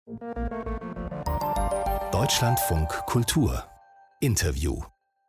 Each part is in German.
Deutschlandfunk Kultur Interview.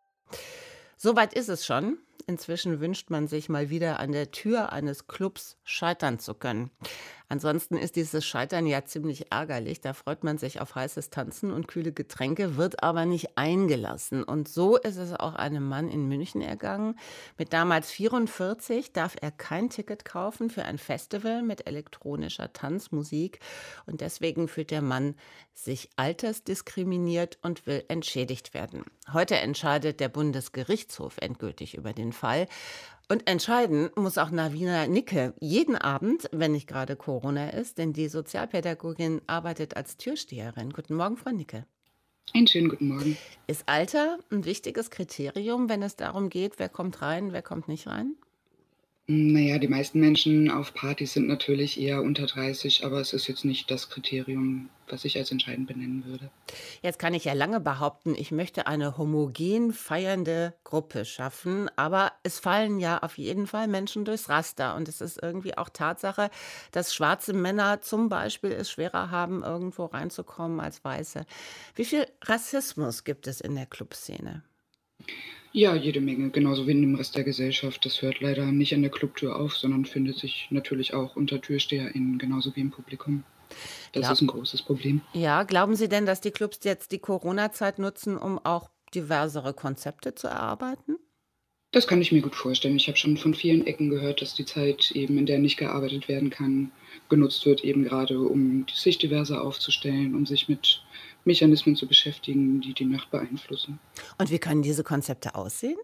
Soweit ist es schon. Inzwischen wünscht man sich mal wieder an der Tür eines Clubs scheitern zu können. Ansonsten ist dieses Scheitern ja ziemlich ärgerlich. Da freut man sich auf heißes Tanzen und kühle Getränke, wird aber nicht eingelassen. Und so ist es auch einem Mann in München ergangen. Mit damals 44 darf er kein Ticket kaufen für ein Festival mit elektronischer Tanzmusik. Und deswegen fühlt der Mann sich altersdiskriminiert und will entschädigt werden. Heute entscheidet der Bundesgerichtshof endgültig über den Fall. Und entscheiden muss auch Navina Nicke jeden Abend, wenn nicht gerade Corona ist, denn die Sozialpädagogin arbeitet als Türsteherin. Guten Morgen, Frau Nicke. Einen schönen guten Morgen. Ist Alter ein wichtiges Kriterium, wenn es darum geht, wer kommt rein, wer kommt nicht rein? Naja, die meisten Menschen auf Partys sind natürlich eher unter 30, aber es ist jetzt nicht das Kriterium, was ich als entscheidend benennen würde. Jetzt kann ich ja lange behaupten, ich möchte eine homogen feiernde Gruppe schaffen, aber es fallen ja auf jeden Fall Menschen durchs Raster und es ist irgendwie auch Tatsache, dass schwarze Männer zum Beispiel es schwerer haben, irgendwo reinzukommen als Weiße. Wie viel Rassismus gibt es in der Clubszene? Ja, jede Menge, genauso wie in dem Rest der Gesellschaft. Das hört leider nicht an der Clubtür auf, sondern findet sich natürlich auch unter TürsteherInnen, genauso wie im Publikum. Das Glaub, ist ein großes Problem. ja, glauben Sie denn, dass die Clubs jetzt die Corona-Zeit nutzen, um auch diversere Konzepte zu erarbeiten? Das kann ich mir gut vorstellen. Ich habe schon von vielen Ecken gehört, dass die Zeit eben, in der nicht gearbeitet werden kann, genutzt wird, eben gerade um sich diverser aufzustellen, um sich mit Mechanismen zu beschäftigen, die die Nacht beeinflussen. Und wie können diese Konzepte aussehen?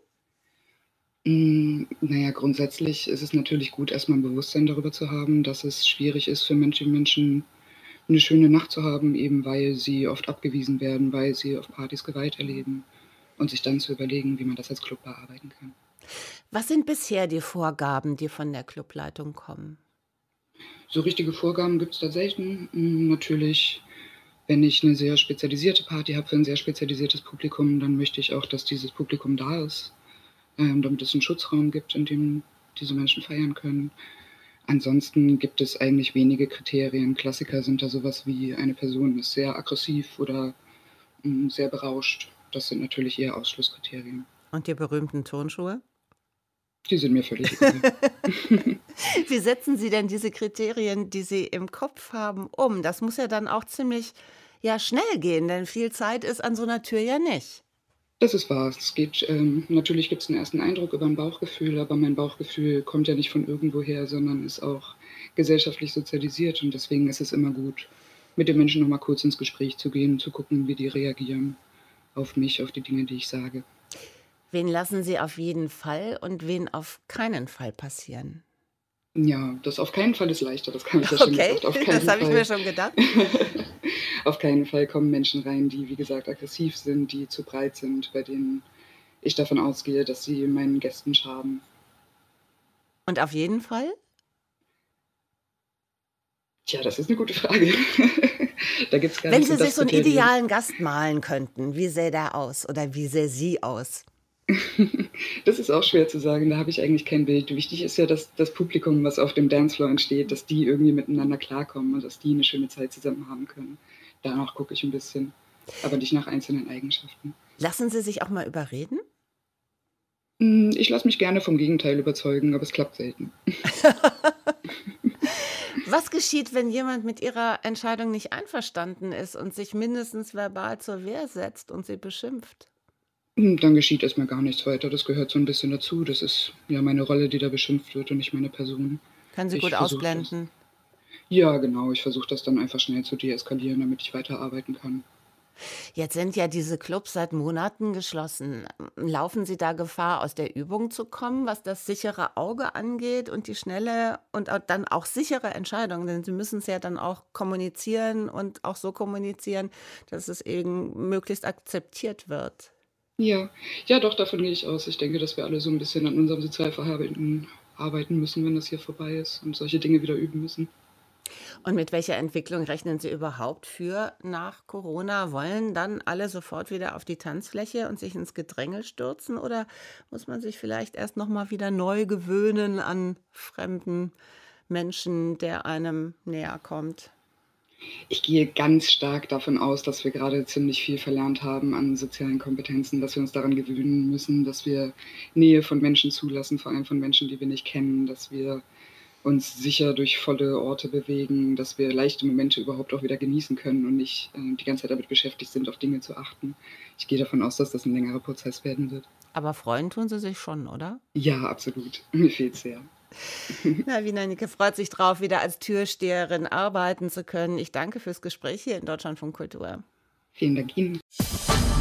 Na ja, grundsätzlich ist es natürlich gut, erstmal 'n Bewusstsein darüber zu haben, dass es schwierig ist für manche Menschen, eine schöne Nacht zu haben, eben weil sie oft abgewiesen werden, weil sie auf Partys Gewalt erleben und sich dann zu überlegen, wie man das als Club bearbeiten kann. Was sind bisher die Vorgaben, die von der Clubleitung kommen? So richtige Vorgaben gibt es da selten. Natürlich, wenn ich eine sehr spezialisierte Party habe für ein sehr spezialisiertes Publikum, dann möchte ich auch, dass dieses Publikum da ist, damit es einen Schutzraum gibt, in dem diese Menschen feiern können. Ansonsten gibt es eigentlich wenige Kriterien. Klassiker sind da sowas wie: eine Person ist sehr aggressiv oder, sehr berauscht. Das sind natürlich eher Ausschlusskriterien. Und die berühmten Turnschuhe? Die sind mir völlig egal. Wie setzen Sie denn diese Kriterien, die Sie im Kopf haben, um? Das muss ja dann auch ziemlich, ja, schnell gehen, denn viel Zeit ist an so einer Tür ja nicht. Das ist wahr. Es geht natürlich gibt's 'n ersten Eindruck über 'n Bauchgefühl, aber mein Bauchgefühl kommt ja nicht von irgendwoher, sondern ist auch gesellschaftlich sozialisiert und deswegen ist es immer gut, mit den Menschen noch mal kurz ins Gespräch zu gehen, zu gucken, wie die reagieren auf mich, auf die Dinge, die ich sage. Wen lassen Sie auf jeden Fall und wen auf keinen Fall passieren? Ja, das auf keinen Fall ist leichter, das habe ich ja schon Okay, gesagt. Auf das keinen habe ich mir Fall schon gedacht. auf keinen Fall kommen Menschen rein, die, wie gesagt, aggressiv sind, die zu breit sind, bei denen ich davon ausgehe, dass sie meinen Gästen schaden. Und auf jeden Fall? Tja, das ist 'ne gute Frage. Da gibt's gar Wenn nicht so Sie sich das so 'n Kriterium. idealen Gast malen könnten, wie sähe der aus oder wie sähe sie aus? Das ist auch schwer zu sagen, da habe ich eigentlich kein Bild. Wichtig ist ja, dass das Publikum, was auf dem Dancefloor entsteht, dass die irgendwie miteinander klarkommen und dass die 'ne schöne Zeit zusammen haben können. Danach gucke ich 'n bisschen, aber nicht nach einzelnen Eigenschaften. Lassen Sie sich auch mal überreden? Ich lasse mich gerne vom Gegenteil überzeugen, aber es klappt selten. Was geschieht, wenn jemand mit Ihrer Entscheidung nicht einverstanden ist und sich mindestens verbal zur Wehr setzt und Sie beschimpft? Dann geschieht erst mal gar nichts weiter. Das gehört so 'n bisschen dazu. Das ist ja meine Rolle, die da beschimpft wird und nicht meine Person. Können Sie gut Ich versuche das ausblenden. Ja, genau, ich versuche das dann einfach schnell zu deeskalieren, damit ich weiterarbeiten kann. Jetzt sind ja diese Clubs seit Monaten geschlossen. Laufen Sie da Gefahr, aus der Übung zu kommen, was das sichere Auge angeht und die schnelle und dann auch sichere Entscheidung? Denn Sie müssen es ja dann auch kommunizieren und auch so kommunizieren, dass es eben möglichst akzeptiert wird. Ja, ja doch, davon gehe ich aus. Ich denke, dass wir alle so 'n bisschen an unserem Sozialverhalten arbeiten müssen, wenn das hier vorbei ist und solche Dinge wieder üben müssen. Und mit welcher Entwicklung rechnen Sie überhaupt für nach Corona? Wollen dann alle sofort wieder auf die Tanzfläche und sich ins Gedränge stürzen oder muss man sich vielleicht erst noch mal wieder neu gewöhnen an fremden Menschen, der einem näher kommt? Ich gehe ganz stark davon aus, dass wir gerade ziemlich viel verlernt haben an sozialen Kompetenzen, dass wir uns daran gewöhnen müssen, dass wir Nähe von Menschen zulassen, vor allem von Menschen, die wir nicht kennen, dass wir uns sicher durch volle Orte bewegen, dass wir leichte Momente überhaupt auch wieder genießen können und nicht die ganze Zeit damit beschäftigt sind, auf Dinge zu achten. Ich gehe davon aus, dass das ein längerer Prozess werden wird. Aber freuen tun Sie sich schon, oder? Ja, absolut. Mir fehlt's sehr. Na, Wienernicke freut sich drauf, wieder als Türsteherin arbeiten zu können. Ich danke fürs Gespräch hier in Deutschlandfunk Kultur. Vielen Dank Ihnen.